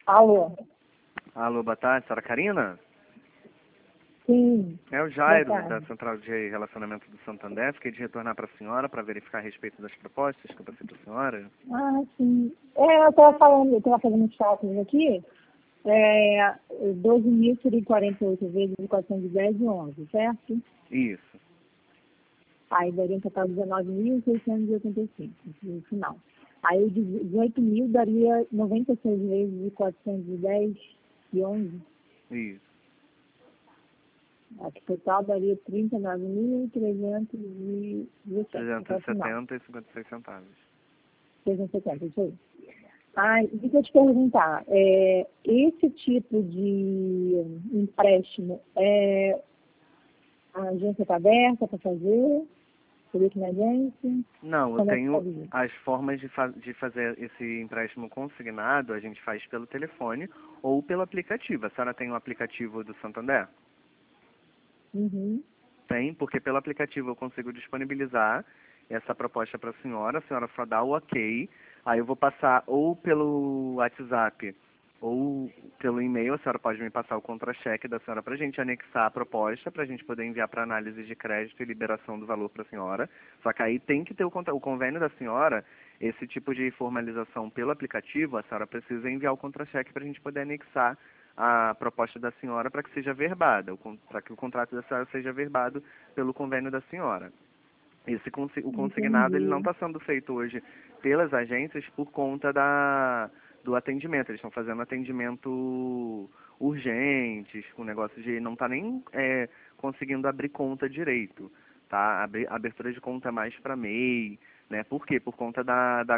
Alô? Alô, boa tarde, senhora Karina? Sim. É o Jairo, Boa da tarde. Central de Relacionamento do Santander. Fiquei de retornar para a senhora para verificar a respeito das propostas que eu passei para a senhora. Ah, sim. Eu estava falando, eu estava fazendo uns cálculos aqui. 12.000 seria 48 vezes 410 e 11, certo? Isso. Aí daria um total de 19.685 no final. Aí o 18.000 daria 96 vezes 410 e 11. Isso. Aqui total daria 39.317 até o final. 370 e 56 centavos. 370, isso aí. Deixa eu te perguntar, esse tipo de empréstimo, a agência está aberta para fazer? Por isso na agência? Não, eu Como é que tenho faria? as formas de fazer esse empréstimo consignado, a gente faz pelo telefone ou pelo aplicativo. A senhora tem um aplicativo do Santander? Uhum. Tem, porque pelo aplicativo eu consigo disponibilizar essa proposta para a senhora só dá o ok, aí eu vou passar ou pelo WhatsApp ou pelo e-mail, a senhora pode me passar o contra-cheque da senhora para a gente anexar a proposta, para a gente poder enviar para análise de crédito e liberação do valor para a senhora. Só que aí tem que ter o convênio da senhora, esse tipo de formalização pelo aplicativo, a senhora precisa enviar o contra-cheque para a gente poder anexar a proposta da senhora para que seja verbada, para que o contrato da senhora seja verbado pelo convênio da senhora. O consignado ele não Entendi. está sendo feito hoje pelas agências por conta do atendimento. Eles estão fazendo atendimento urgentes, com negócio de não está nem conseguindo abrir conta direito. Tá? A abertura de conta é mais para MEI, né? Por quê? Por conta da